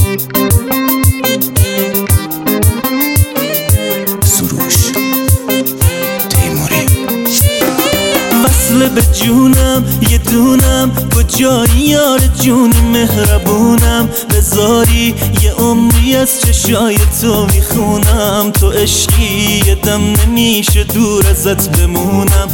به جونم یه دونم کجایی یار جونی مهربونم بذاری یه عمری از چشای تو میخونم تو عشقی یه دم نمیشه دور ازت بمونم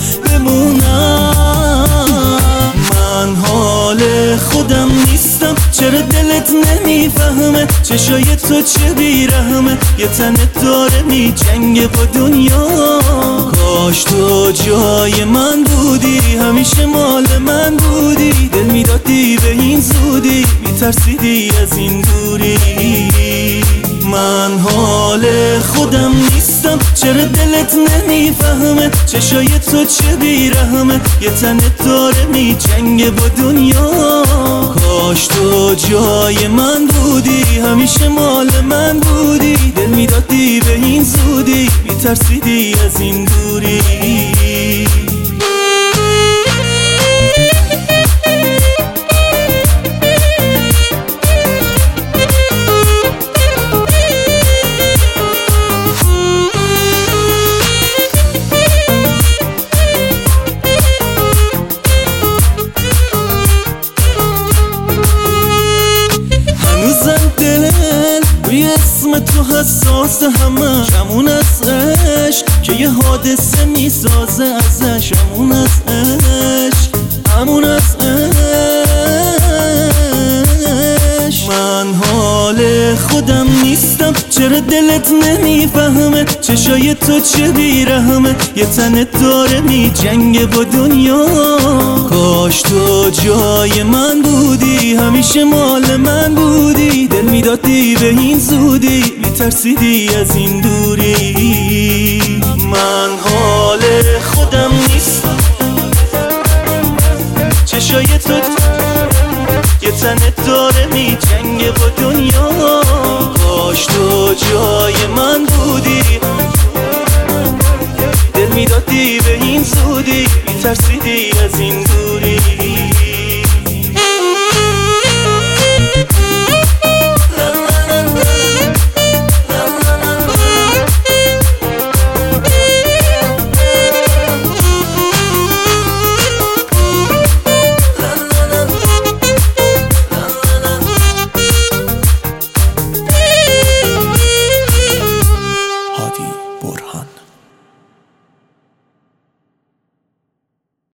من حال خودم نیستم چرا دلت نمیفهمه چشای تو چه بیرحمه یه تنت داره میجنگه با دنیا کاش تو جای من بودی همیشه مال من بودی دل میدادی به این زودی میترسیدی از این دوری من حال خودم نیستم چرا دلت نمیفهمه چشای تو چه بیرحمه یه تنت داره میجنگه با دنیا کاش تو جای من بودی همیشه مال من بودی دل میدادی به این زودی میترسیدی از این دوری روی اسم تو حساس همه شمون از عشق که یه حادثه میسازه ازش همون از عشق همون از عشق من حال خودم نیستم چرا دلت نمیفهمه چشای تو چه بیرحمه یه تنت داره میجنگه با دنیا کاش تو جای من بودی همیشه مال من بودی دل میدادی به این زودی میترسیدی از این دوری من حال خودم نیستم چشای تو یه تنت داره میجنگه با دنیا کاش تو جای من بودی دل میدادی به این زودی میترسیدی از این دوری